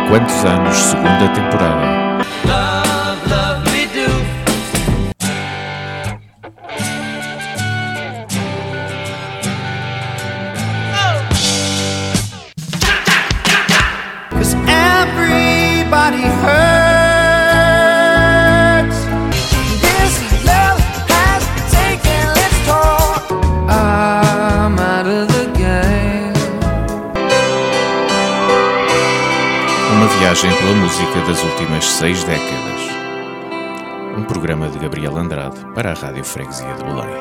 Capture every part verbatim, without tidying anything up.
Quantos Anos, segunda temporada. Love, love me do. Oh. 'Cause everybody hurts. This love has taken its toll. I'm out of the game. Uma viagem pela música das últimas seis décadas. Um programa de Gabriel Andrade para a Rádio Freguesia de Belém.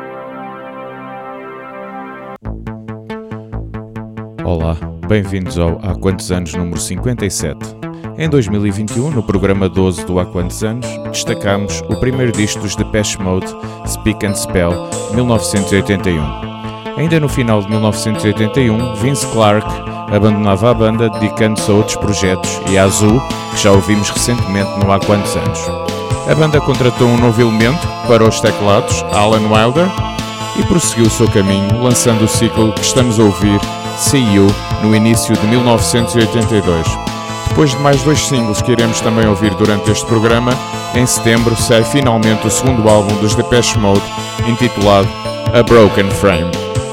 Olá, bem-vindos ao Há Quantos Anos número cinquenta e sete. Em dois mil e vinte e um, no programa doze do Há Quantos Anos, destacámos o primeiro disco dos Depeche Mode, Speak and Spell, mil novecentos e oitenta e um. Ainda no final de mil novecentos e oitenta e um, Vince Clarke abandonava a banda, dedicando-se a outros projetos e à Zoo, que já ouvimos recentemente no Há Quantos Anos. A banda contratou um novo elemento para os teclados, Alan Wilder, e prosseguiu o seu caminho, lançando o ciclo que estamos a ouvir, See You, no início de mil novecentos e oitenta e dois. Depois de mais dois singles que iremos também ouvir durante este programa, em setembro sai finalmente o segundo álbum dos Depeche Mode, intitulado A Broken Frame.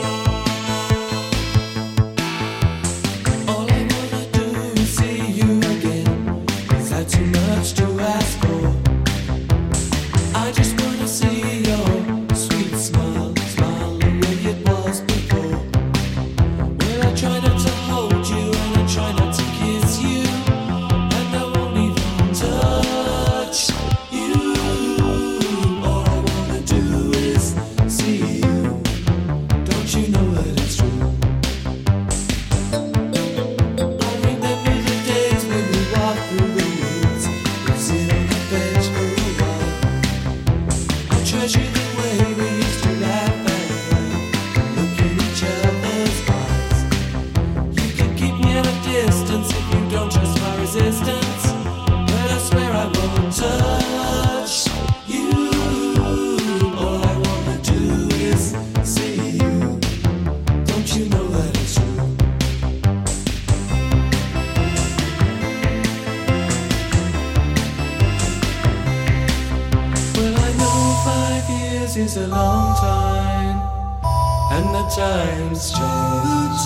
Is a long time, and the times change.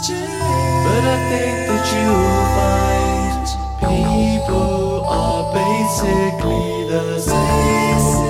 But I think that you'll find people are basically the same.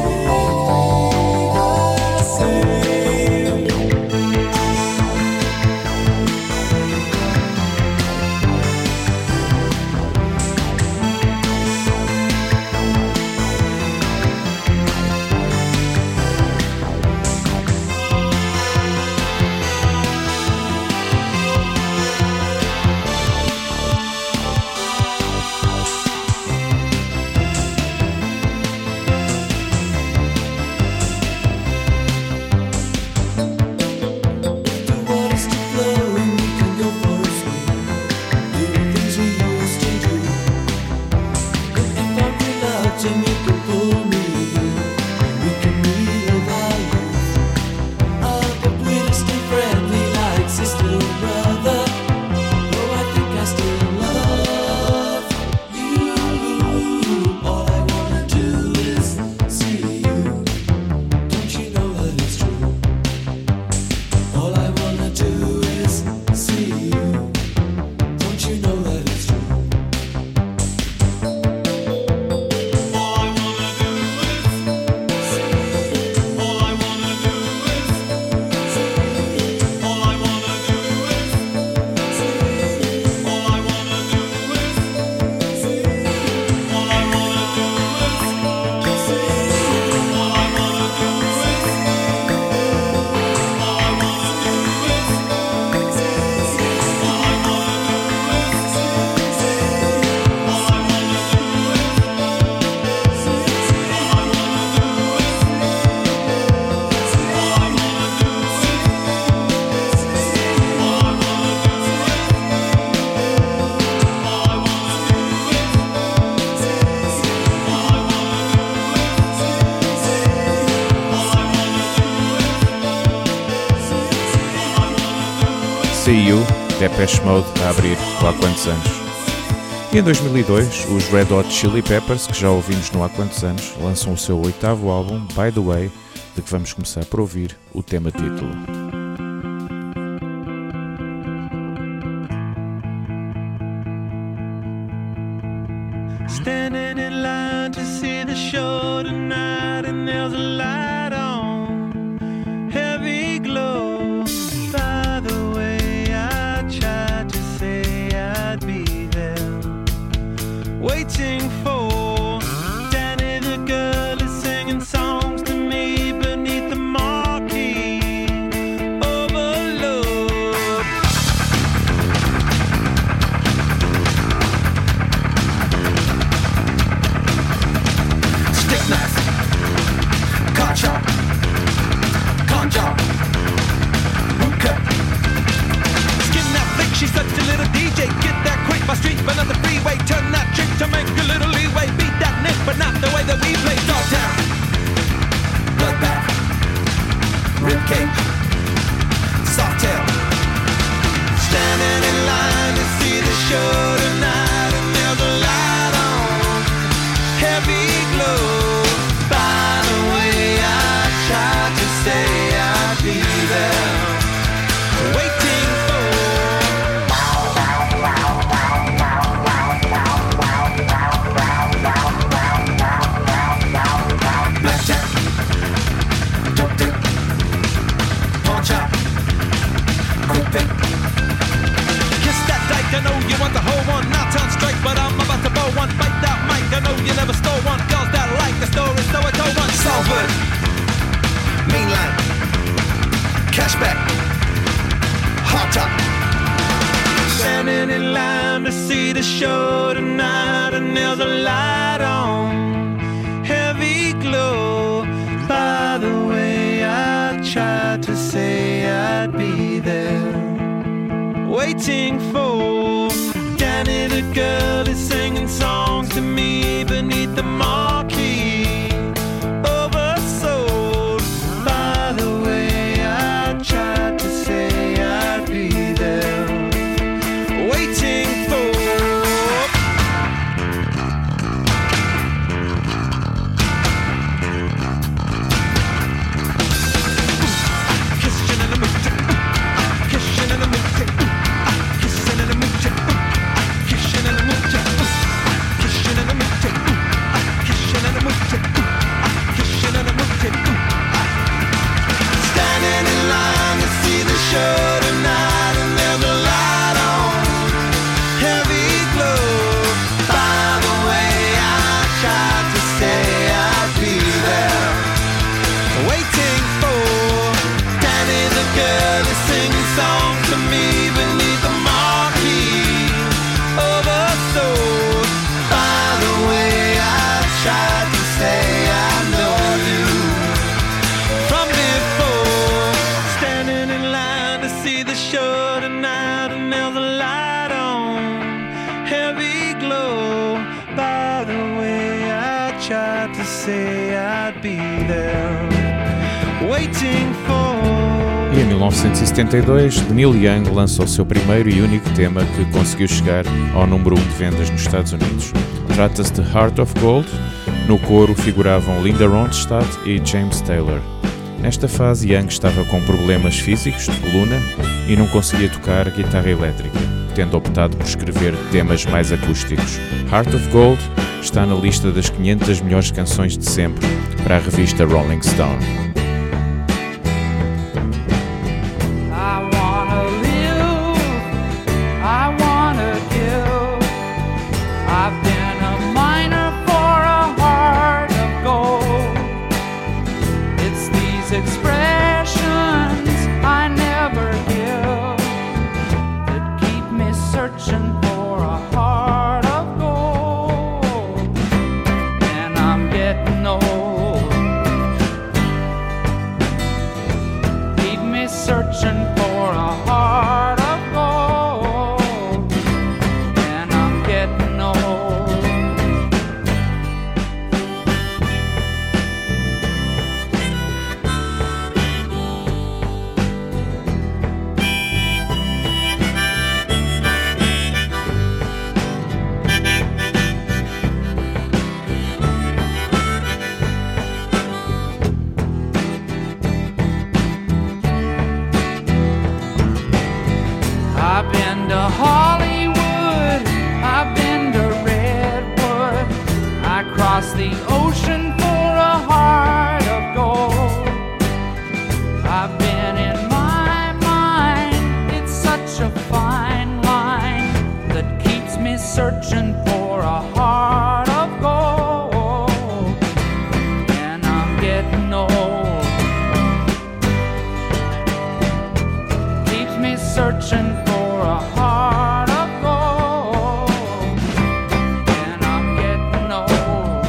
See You, Depeche Mode a abrir o Há Quantos Anos. E em dois mil e dois, os Red Hot Chili Peppers, que já ouvimos não há quantos anos, lançam o seu oitavo álbum, By The Way, de que vamos começar por ouvir o tema título. Standing in line to see the show tonight, and there's a light on, heavy glow. By the way, I tried to say I'd be there, waiting for Danny the girl is singing songs to me beneath the marquee. Overload. Stick knife, car chop, con job, root cut. Skin that flick, she's such a little D J. Get that quick, my street, but not the freeway. Turn that trick to make a little leeway. Beat that nick, but not the way that we play. Dogtown, bloodbath, ribcage, soft tail. Standing in line to see the show tonight, and there's a light on, heavy glow. By the way, I tried to say I'd be there, waiting for blackjack, dope dick, pawn chop, quick pick. Kiss that dyke, I know you want the whole one. Not on strike, but I'm about to blow one. Fight that mic, I know you never stole one. Girls that like the story, so I told one. Salford, mainline, cashback, hot top. Standing in line to see the show tonight, and there's a light on, heavy glow. By the way, I tried to say I'd be there, waiting for Danny the girl is singing songs to me beneath the marquee. Oversold. By the way, I tried to say I'd be there, waiting for kissing in the mood, kissing in the mood, kissing in the mood, kissing in the mood, kissing in the mood, kissing in the mood, kissing in the mood. Standing in line to see the show tonight, and there's a light on, heavy glow. By the way, I tried to say I'd be there, waiting for Danny the girl to sing songs to me beneath the marquee. Oversold. By the way, I tried to say I know you from before. Standing in line to see the show tonight, and there's a light on, heavy glow. By the way, I tried to say I'd be there, waiting for. E em mil novecentos e setenta e dois, Neil Young lança o seu primeiro e único tema que conseguiu chegar ao número um de vendas nos Estados Unidos. Trata-se de Heart of Gold. No coro figuravam Linda Ronstadt e James Taylor. Nesta fase, Young estava com problemas físicos de coluna e não conseguia tocar guitarra elétrica, tendo optado por escrever temas mais acústicos. Heart of Gold está na lista das quinhentas melhores canções de sempre para a revista Rolling Stone. I wanna live, I wanna give. I've been a miner for a heart of gold. It's these expressions I never give that keep me searching for a heart of gold. And I'm getting old. been to Hollywood, I've been to Redwood, I crossed the ocean for a heart of gold. I've been in my mind, it's such a fine line that keeps me searching for a heart of gold. And I'm getting old, keeps me searching for a heart of gold. And I'm getting old.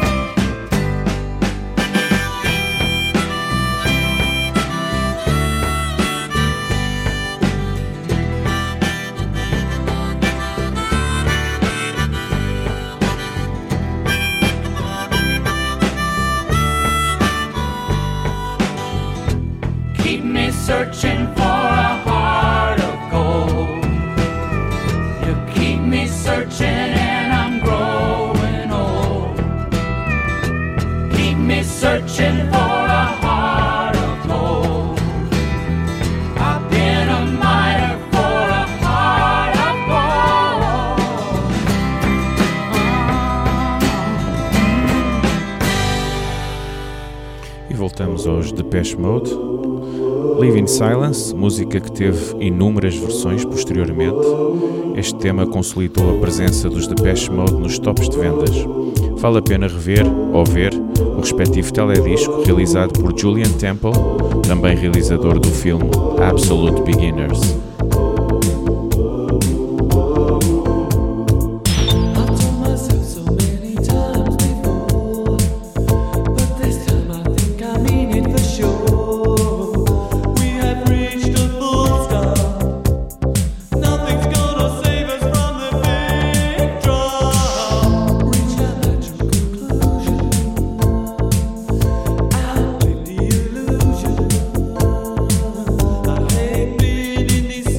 Keep me searching for a heart of gold. You keep me searching and I'm growing old. Keep me searching for a heart of gold. I've been a miner for a heart of gold. E voltamos aos Depeche Mode. Live in Silence, música que teve inúmeras versões posteriormente. Este tema consolidou a presença dos Depeche Mode nos tops de vendas. Vale a pena rever ou ver o respectivo teledisco realizado por Julian Temple, também realizador do filme Absolute Beginners. I've told myself so many times before, but this time I think I mean it for sure. We have reached a full stop. Nothing's gonna save us from the big drop. Reach a natural conclusion. Outlive the illusion. I hate being in these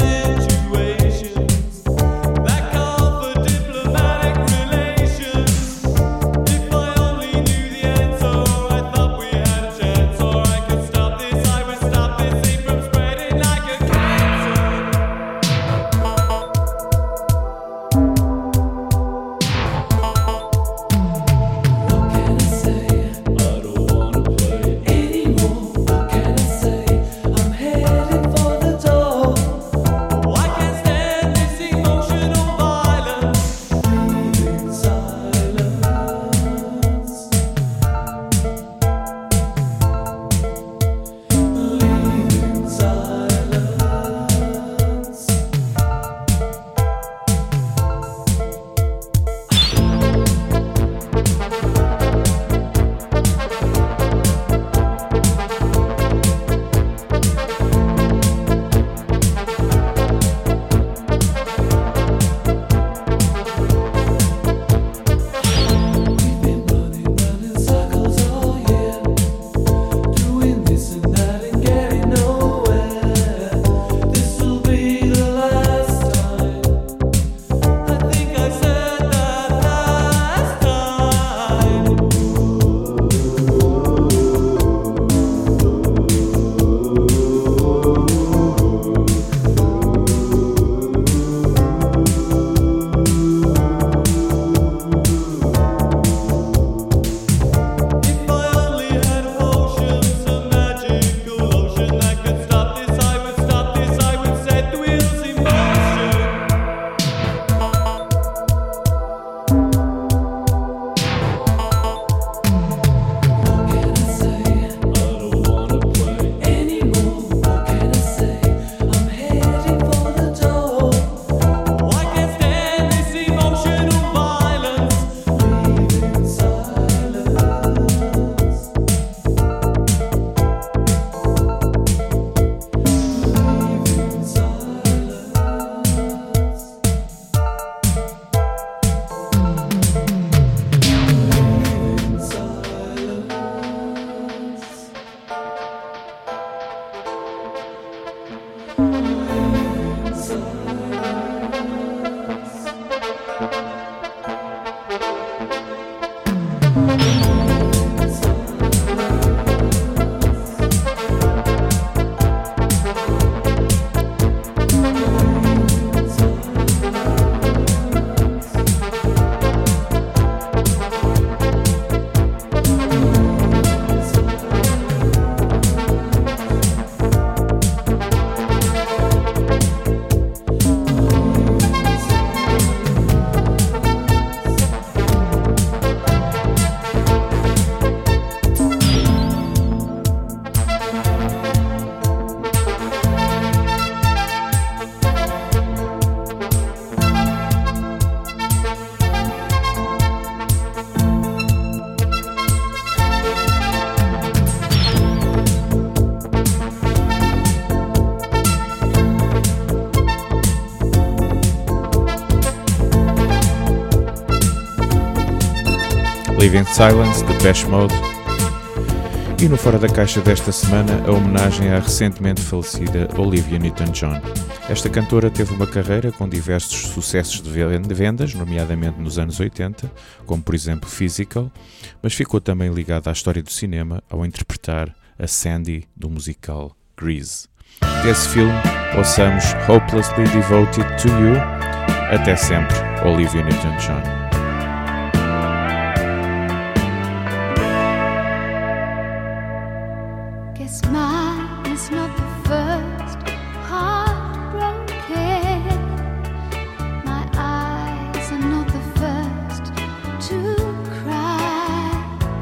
Live in Silence, de Depeche Mode. E no Fora da Caixa desta semana, a homenagem à recentemente falecida Olivia Newton-John. Esta cantora teve uma carreira com diversos sucessos de vendas, nomeadamente nos anos oitenta, como por exemplo Physical, mas ficou também ligada à história do cinema ao interpretar a Sandy do musical Grease. Desse filme, ouçamos Hopelessly Devoted to You. Até sempre, Olivia Newton-John. Guess mine is not the first heartbroken. My eyes are not the first to cry.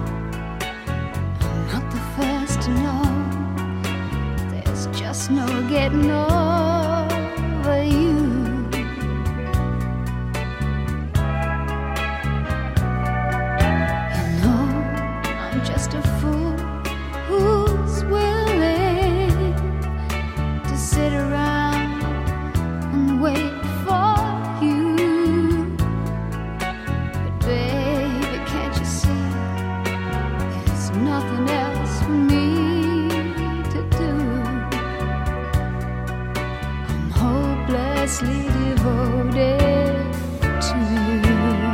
I'm not the first to know. There's just no getting over you. You know, I'm just a fool who's willing to sit around and wait for you. But baby, can't you see there's nothing else for me to do? I'm hopelessly devoted to you.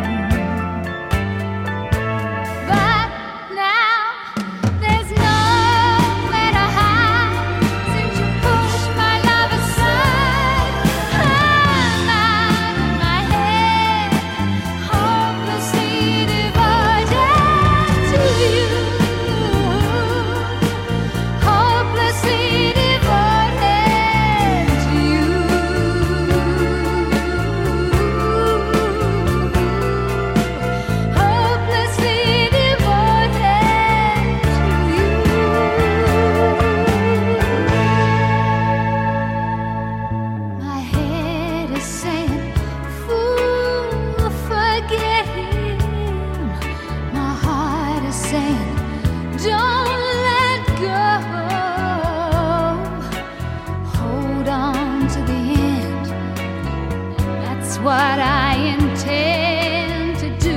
But now there's nowhere to hide since you pushed my love aside. I'm out of my head, hopelessly devoted to you. Hopelessly devoted to you. Hopelessly devoted to you. My head is saying, fool, forget him. My heart is saying, don't let go. Hold on to the end. That's what I intend to do.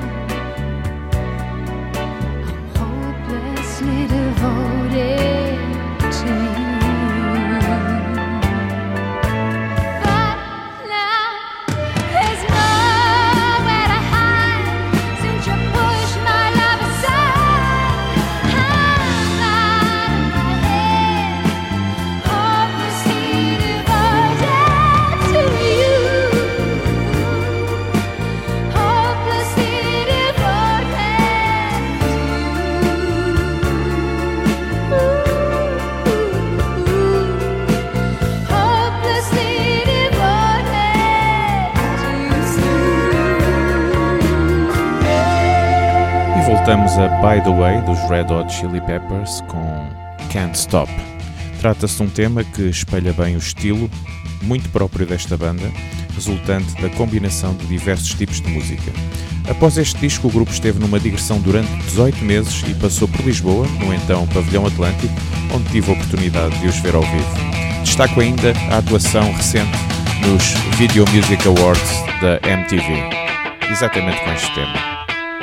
I'm hopelessly devoted to you. But now there's nowhere to hide since you pushed my love aside. I'm out of my head, hopelessly devoted to you. Hopelessly devoted to you. Hopelessly devoted to you. E voltamos a By the Way, dos Red Hot Chili Peppers, com Can't Stop. Trata-se de um tema que espelha bem o estilo, muito próprio desta banda, resultante da combinação de diversos tipos de música. Após este disco, o grupo esteve numa digressão durante dezoito meses e passou por Lisboa, no então Pavilhão Atlântico, onde tive a oportunidade de os ver ao vivo. Destaco ainda a atuação recente nos Video Music Awards da M T V, exatamente com este tema.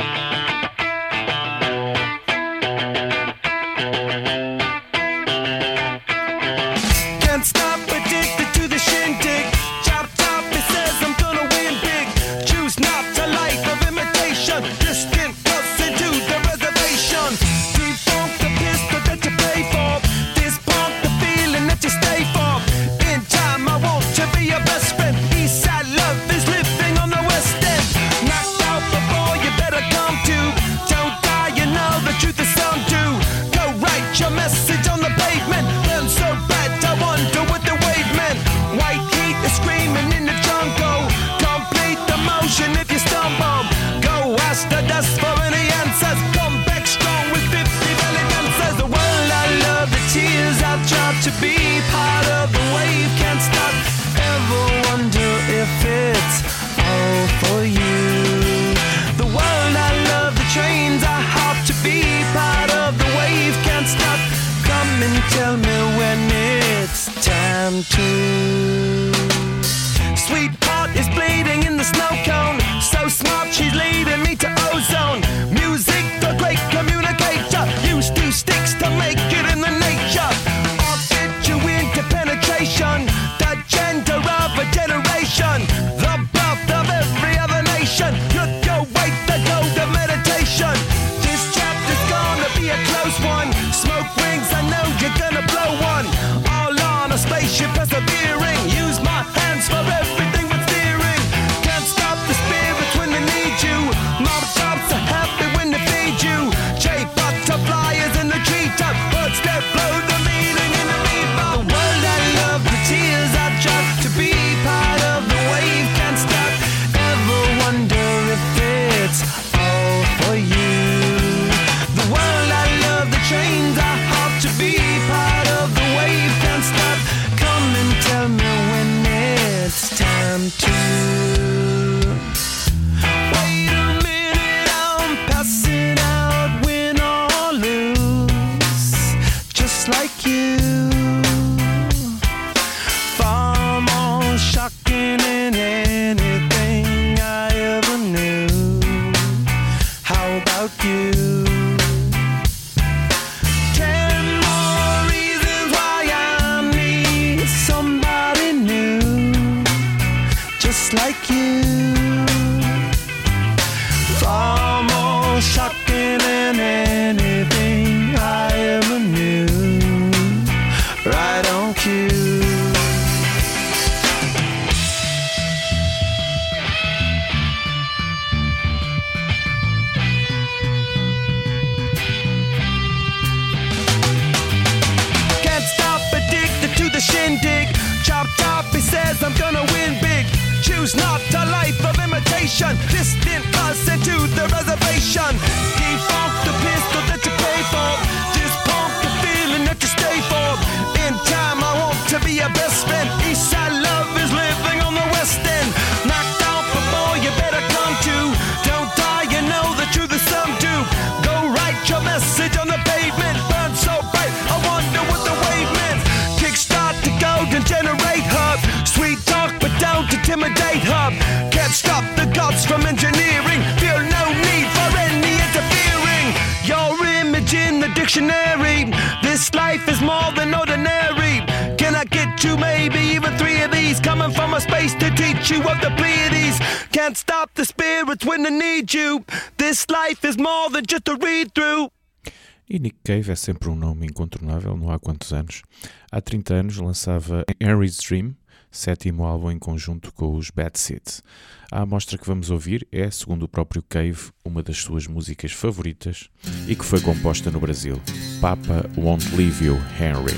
Can't stop, addicted to the shindig. Chop top, it says I'm gonna win big. Choose not a life of imitation. Distant closer to the reservation. Defunct the pistol that you pay for. This punk the feeling that you stay for. In time, I want to be your best friend. Eastside love is living on the west end. Knocked out before you better come to. Don't die, you know the truth is some do. Go write your message on the pavement. Burn so bright, I wonder what the wave meant. White heat is screaming in the jungle. Complete the motion if you stumble. Go ask the dust for any answers. Come back strong with fifty belly dancers. The world I love, the tears I drop to be part of the wave. Can't stop. Ever wonder if it's all for you? The world I love, the trains I hop to be part of the wave. Can't stop. Come and tell me when it's time to. Sweetheart is bleeding in the snow cone. So smart, she's leading me to ozone. Music the great communicator. Use two sticks to make it in the nature. I'll get you into penetration, the gender of a generation, the birth of every other nation. Look your way to go to meditation. This chapter's gonna be a close one. Smoke rings, I know you're gonna blow one. All on a spaceship persevering. Use my hands for everything but steering. Can't stop the spirits when they need you. Mob tops are happy when they feed you. J butterfly is in the treetop. Birds that blow the meaning in the meatball. The world I love, the tears I drop. To be part of the wave can't stop. Ever wonder if it's all for you? The world I love, the trains I hop. To be part of the wave can't stop. Come and tell me when it's time to. Wait a minute, I'm passing out, win or lose, just like you. Far more shocking than anything I ever knew. How about you? Ten more reasons why I need somebody new, just like you. Far more shocking than anything I ever knew. Right on cue. Can't stop addicted to the shindig. Chop top, he says I'm gonna win big. Choose not a life of imitation. Distant us into the reservation. Defunct the pistol that you pay for. This punk the feeling that you stay for. In time I want to be your best friend. Eastside love is living on the west end. Knocked out before you better come to. Don't die, you know the truth is some do. Go write your message on the pavement. Burn so bright, I wonder what the wave meant. Kickstart the golden generate hub. Sweet talk but don't intimidate hub. Can't stop the gods from engineering. Feel no need for any interfering. Your image in the dictionary. This life is more than ordinary. Can I get you maybe even three of these? Coming from a space to teach you of the Pleiades. Can't stop the spirits when they need you. This life is more than just a read-through. E Nick Cave é sempre um nome incontornável, não há quantos anos. Há trinta anos lançava Henry's Dream, sétimo álbum em conjunto com os Bad Seeds. A amostra que vamos ouvir é, segundo o próprio Cave, uma das suas músicas favoritas e que foi composta no Brasil. Papa Won't Leave You, Henry.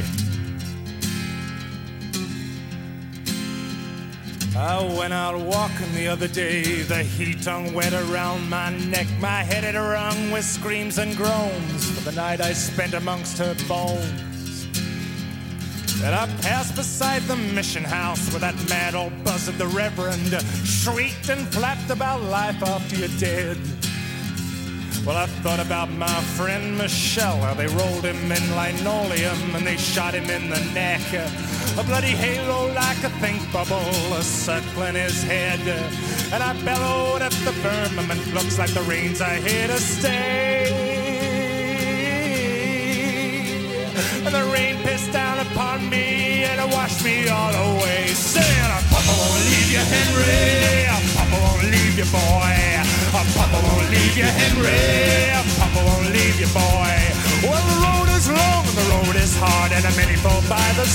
I went out walking the other day. The heat hung wet around my neck. My head had rung with screams and groans for the night I spent amongst her bones. And I passed beside the mission house where that mad old buzzard, the Reverend, shrieked and flapped about life after you're dead. Well, I thought about my friend Michelle, how they rolled him in linoleum and they shot him in the neck. A bloody halo like a think bubble circling his head. And I bellowed at the firmament, looks like the rains are here to stay. And the rain pissed down upon me and it washed me all away. Saying, Papa won't leave you, Henry. Papa won't leave you, boy. Papa won't leave you, Henry. Papa won't leave you, boy. Well, the road is long and the road is hard and many fall by the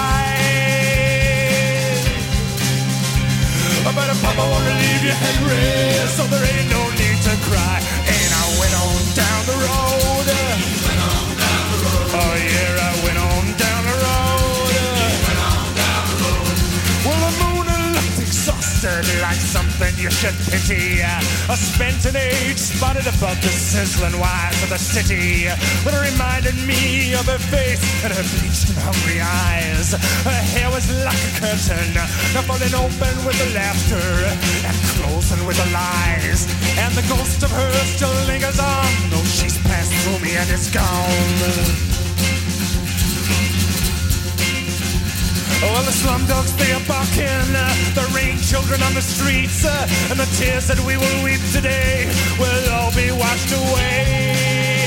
side. But Papa won't leave you, Henry, so there ain't no need to cry. And I went on down the road. Went on down the road. Oh yeah, I went on down the road. Went on down the road. Well, the moon looked exhausted like something you should pity. A spent an age spotted above the sizzling wires of the city. But it reminded me of her face and her bleached and hungry eyes. Her hair was like a curtain, now falling open with the laughter and closing with the lies. And the ghost of her still lingers on, though she's passed through me and is gone. Well, the slum dogs, they are barking, uh, the rain children on the streets, uh, and the tears that we will weep today will all be washed away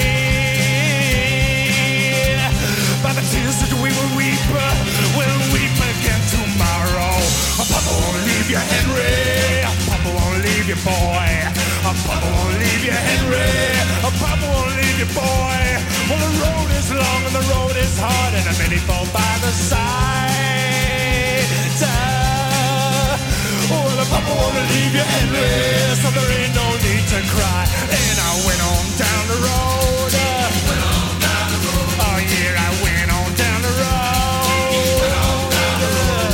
by the tears that we will weep, uh, will weep again tomorrow. Papa won't leave you, Henry. Papa won't leave you, boy. Papa won't leave you, Henry. Papa won't leave you, boy. Well, the road is long and the road is hard, and many fall by the side. Well, Papa won't leave you, Henry, so there ain't no need to cry. And I went on down the road. Went on down the road. Oh yeah, I went on down the road. Went on down the road.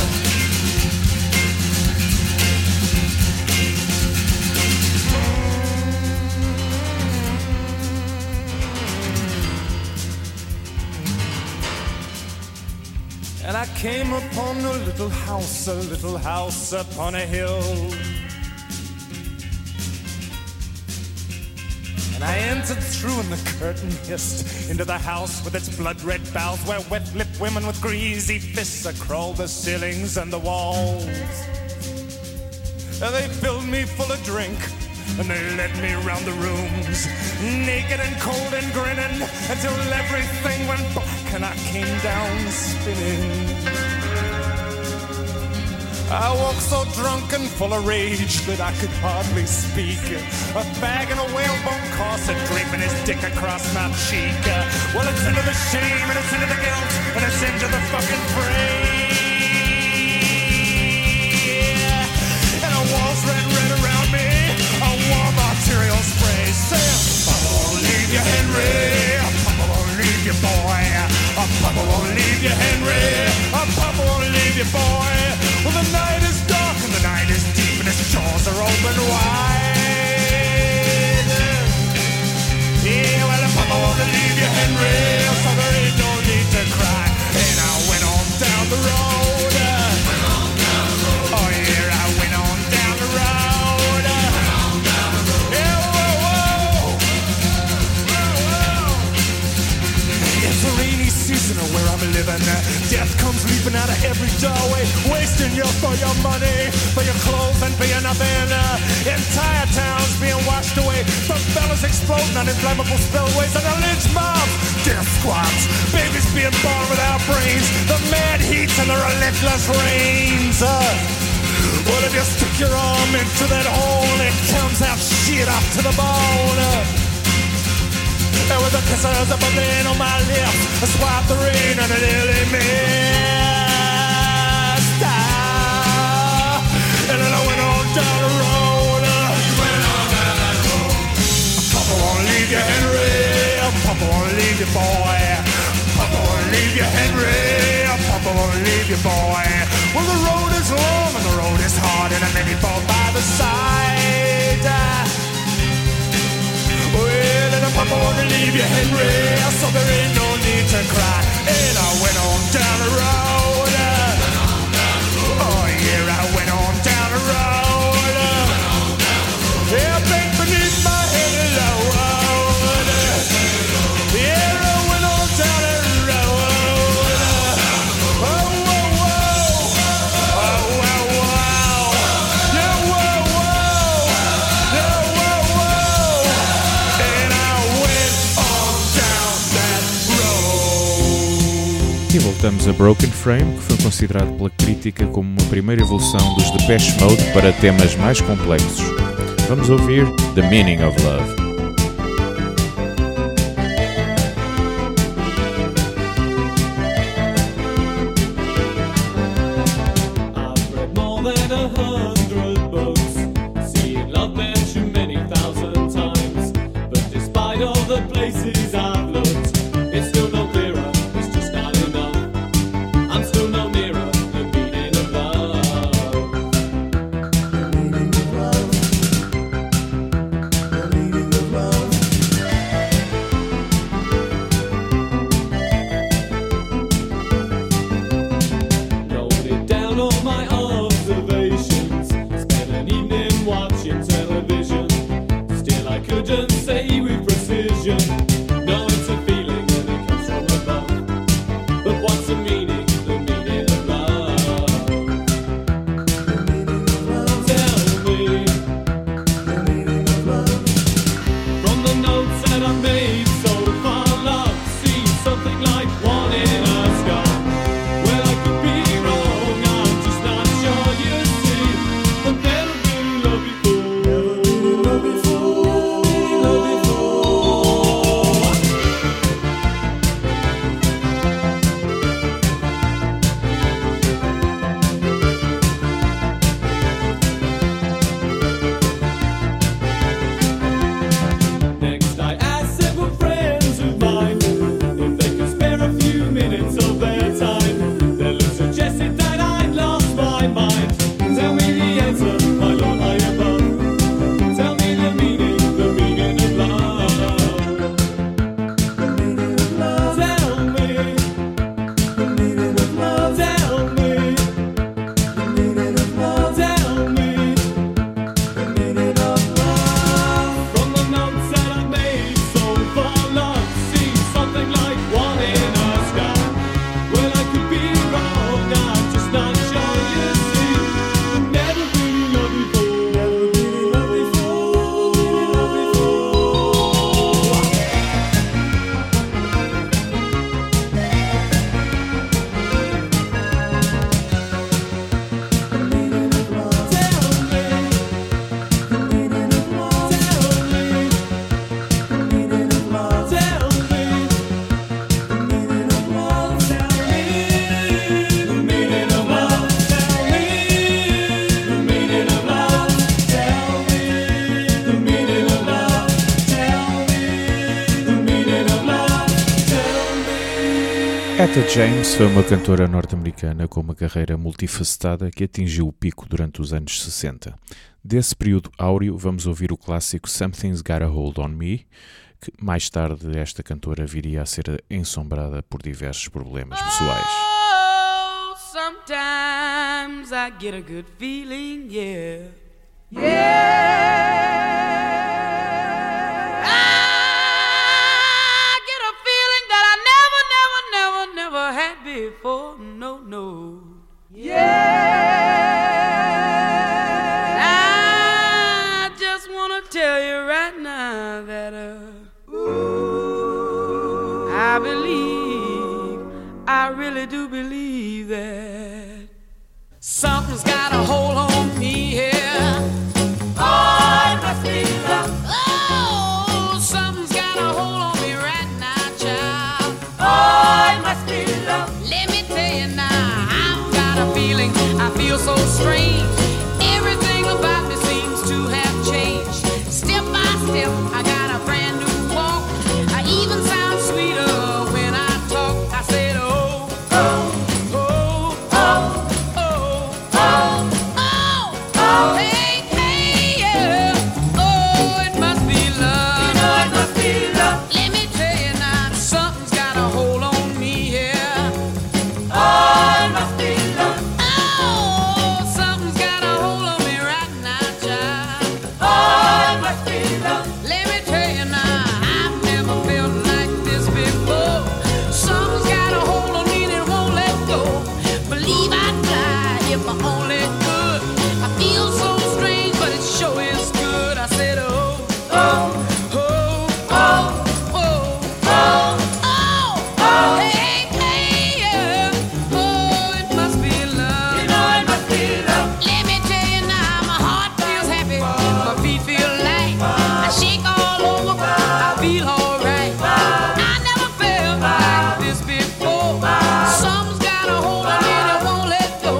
And I came upon a little house, a little house upon a hill. And I entered through and the curtain hissed into the house with its blood-red bowels, where wet-lipped women with greasy fists crawled the ceilings and the walls. And they filled me full of drink, and they led me round the rooms, naked and cold and grinning, until everything went black and I came down spinning. I woke so drunk and full of rage that I could hardly speak. A fag in a whalebone corset draping his dick across my cheek. Well, it's into the shame and it's into the guilt and it's into the fucking fray. And the walls red, red around me. A warm arterial spray. Say, Papa won't leave you, Henry. Papa won't leave you, boy. Papa won't leave you, Henry. Papa won't leave you, boy. Well, the night is dark and the night is deep and his jaws are open wide. Yeah, well, Papa won't leave you, Henry, so there ain't no need to cry. And I went on down the road. Went on down the road. Oh yeah, I went on down the road. Went on down the road. Yeah, whoa, whoa. Whoa, whoa. It's a rainy season where I'm living. Death comes leaping out of every doorway, wasting you for your money, for your clothes and for your nothing. Uh, entire towns being washed away, the fellas exploding on inflammable spillways, and the lynch mob, death squads, babies being born without brains, the mad heats and the relentless rains. Uh, well, if you stick your arm into that hole, it comes out shit off to the bone. Uh, And with the kisses of bubbling on my lips, I swiped the rain and it nearly missed. Ah, and then I went on down the road. You went on down that road. Papa won't leave you, Henry. Papa won't leave you, boy. Papa won't leave you, Henry. Papa won't leave you, boy. Well, the road is long and the road is hard, and many fall by the side. Well, and Papa won't leave you, Henry, so there ain't no need to cry. And I went on down the road. Went on down the road. Oh yeah, I went on down the road. Went on down the road. Yeah, bent beneath my head alone. Yeah, I went on down the road. Oh, whoa, whoa. Oh, wow, wow. Yeah, whoa, whoa. Yeah, whoa, whoa. E voltamos a Broken Frame, que foi considerado pela crítica como uma primeira evolução dos Depeche Mode para temas mais complexos. Vamos ouvir The Meaning of Love. All my observations Etta James foi uma cantora norte-americana com uma carreira multifacetada que atingiu o pico durante os anos sessenta. Desse período áureo vamos ouvir o clássico Something's Got a Hold on Me, que mais tarde esta cantora viria a ser ensombrada por diversos problemas pessoais. Oh, sometimes I get a good feeling, yeah. Yeah. I get a feeling that I never, never, never, never had before. No, no. Yeah. I just wanna tell you right now that uh, ooh, I believe, I really do believe that something's got a hold on me here. Oh, it must be love. Oh, something's got a hold on me right now, child. Oh, it must be love. Let me tell you now, I've got a feeling, I feel so strange. Everything about me seems to have changed. Step by step, I got a brand new walk. I even sound sweeter when I talk. I said, oh, oh, oh, oh, oh, oh, oh, oh, hey, hey, yeah. Oh, it must be love. You know it must be love. Let me tell you now, something's got a hold on me here. Oh, it must be love. Oh, something's got a hold on me right now, child. Oh, it must be love. Let me tell you now, I've never felt like this before. Something's got a hold on me that won't let go. Believe I'd fly if I only could. I feel so strange, but it sure is good. I said, oh, oh, oh, oh, oh, oh, oh, oh, hey, hey, yeah. Oh, it must be love. You know it must be love. Let me tell you now, my heart feels happy, my feet feel light. I shake all over, I feel alright. I never felt like this before. Something's got a hold on me that won't let go.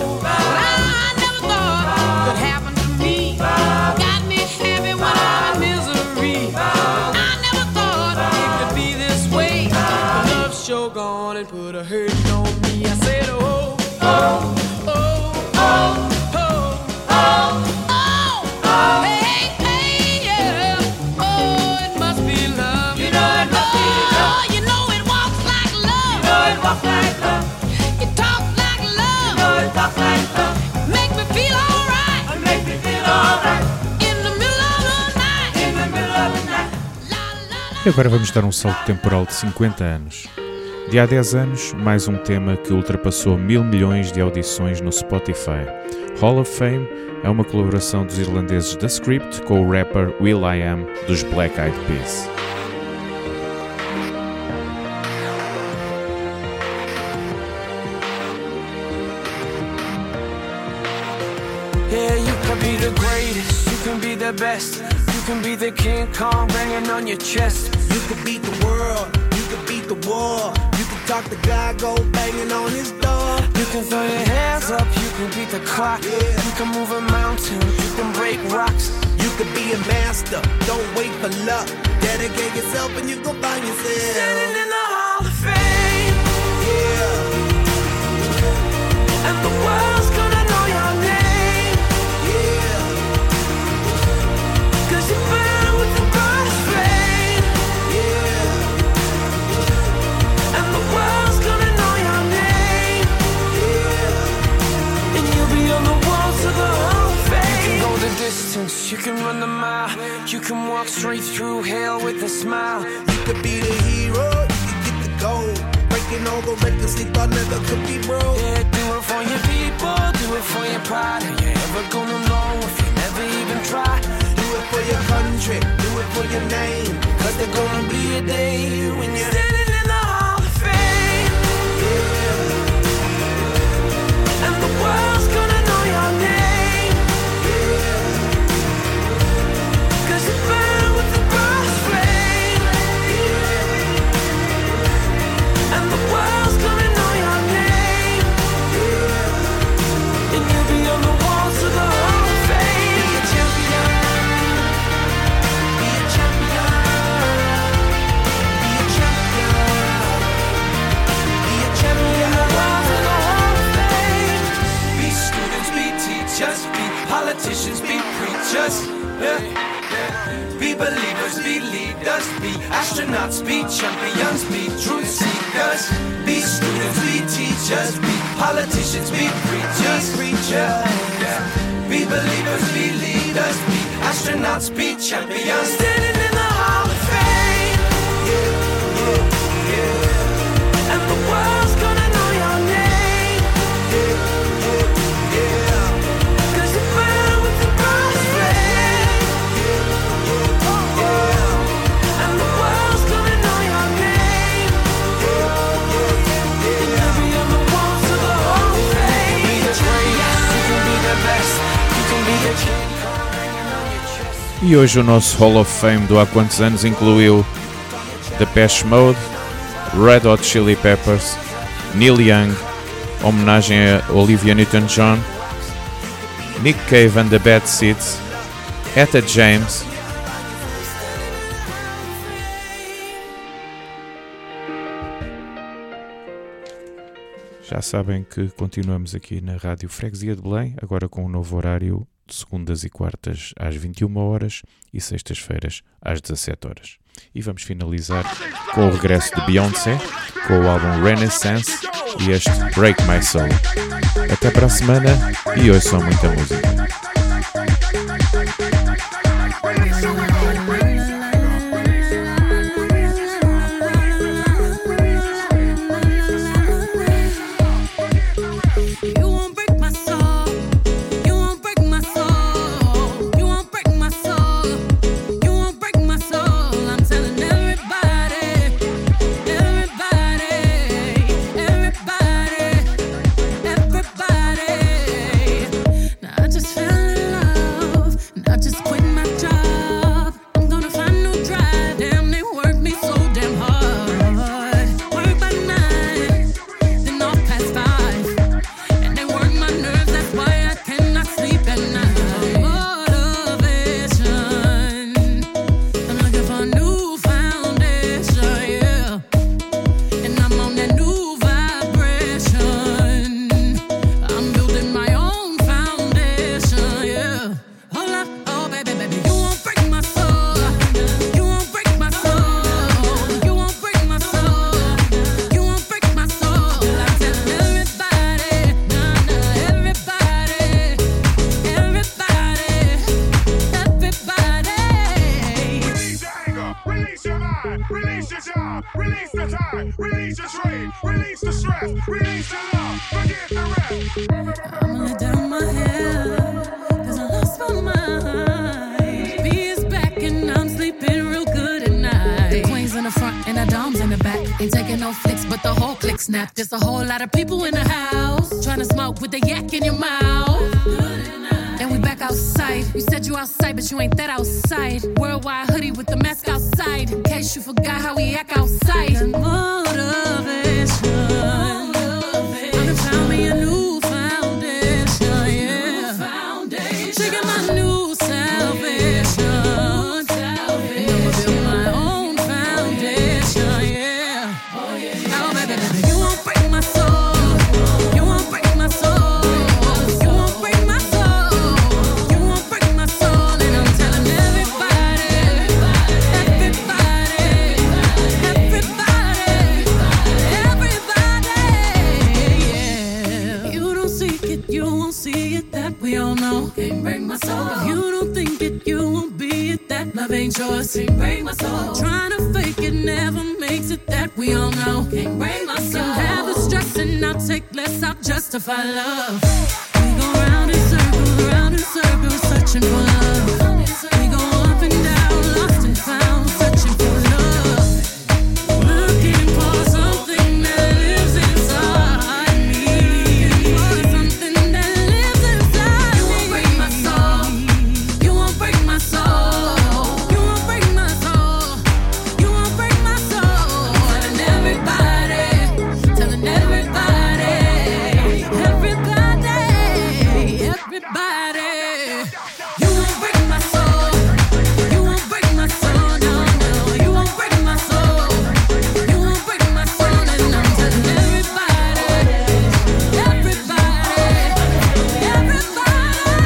I never thought it could happen to me. Got me happy when I'm in misery. I never thought it could be this way. But love's sure gone and put a hurting on me. I said, oh, oh, oh, oh, oh, oh, oh, oh, hey, hey, yeah. Oh, it must be love. You know it must be love. Oh, you know it walks like love. You know it walks like love. It talks like love. You know it talks like love. Make me feel alright. It makes me feel alright. In the middle of the night. In the middle of the night. La, la, la. E agora vamos dar um salto temporal de cinquenta anos. De há dez anos, mais um tema que ultrapassou mil milhões de audições no Spotify. Hall of Fame é uma colaboração dos irlandeses The Script com o rapper will.i.am dos Black Eyed Peas. Yeah, you can be the greatest, you can be the best. You can be the King Kong banging on your chest. You could beat the world, you could beat the war. You could talk to God, go banging on his door. You can throw your hands up, you can beat the clock. Yeah. You can move a mountain, you can break rocks. You could be a master, don't wait for luck. Dedicate yourself and you gon' find yourself. Standing in the Hall of Fame, Yeah, and the world's gonna know your name. yeah, Cause you burn with the brightest flame, yeah, and the world's gonna know your name. yeah. And you'll be on the walls of the Hall of Fame. You can go the distance, you can run the mile. You can walk straight through hell with a smile. You could be the hero, you could get the gold. Breaking all the records they thought never could be broke. Yeah, do it for your people, do it for your pride. Are you ever gonna know if you never even try? Do it for your country, do it for your name. Cause there's gonna be a day when you're standing in the Hall of Fame, Yeah, and the world's gonna know your name. Cause you burn with the brightest flame, and the world's gonna know your name. And you'll be on the walls of the Hall of Fame. be a champion, be a champion, be a champion. just be politicians, be preachers. Yeah, yeah. Be believers, be leaders, be astronauts, be champions, be truth seekers. Be students, be teachers, be politicians, be preachers, preachers. Yeah. Be believers, be leaders, be astronauts, be champions. Standing in the Hall of Fame. Yeah, yeah, yeah. And the world's gonna know your name. Yeah, yeah, yeah. 'Cause you burn with the God's flame. Yeah, yeah. And the world's gonna know your name. Yeah, yeah, yeah. And every other walls of the Hall of Fame. You can be the greatest, you can be the best, you can be the king. E hoje o nosso Hall of Fame do há quantos anos incluiu Depeche Mode, Red Hot Chili Peppers, Neil Young, homenagem a Olivia Newton-John, Nick Cave and the Bad Seeds, Etta James, já sabem que continuamos aqui na Rádio Freguesia de Belém, agora com um novo horário de segundas e quartas às vinte e uma horas e sextas-feiras às dezassete horas. E vamos finalizar com o regresso de Beyoncé, com o álbum Renaissance e este Break My Soul. Até para a semana e ouçam muita música. Snap. There's a whole lot of people in the house trying to smoke with the yak in your mouth. And we back outside. You said you outside, but you ain't that outside. Worldwide hoodie with the mask outside. In case you forgot how we act outside. And motivation. I'm gonna find me a new foundation. Yeah. Taking my new salvation. And I'ma build my own foundation. Yeah. Oh yeah. Oh baby, baby. Ain't yours, can't break my soul. Trying to fake it never makes it, that we all know. Can't break my soul. Can have the stress and I'll take less, I'll justify love. We go round in circles, round in circles, searching for love. We go up and down, lost and found, searching for love. Looking for something that lives inside me. For something that lives inside me. You won't break my soul. You won't break my soul. Everybody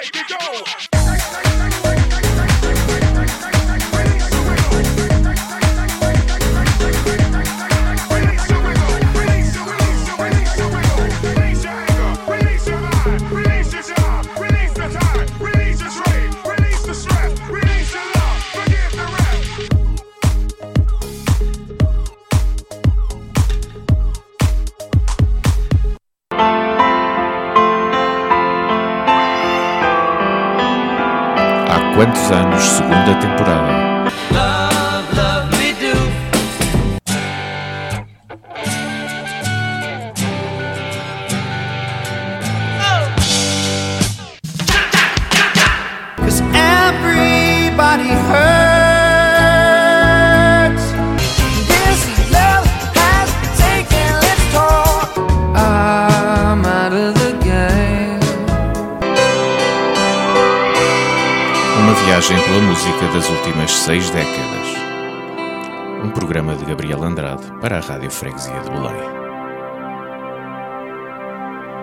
Quantos anos, segunda temporada. Love, love me do. Cause everybody hurts. This love has taken its toll. I'm out of the game. Uma viagem pela música das últimas seis décadas. Um programa de Gabriel Andrade para a Rádio Freguesia de Belém.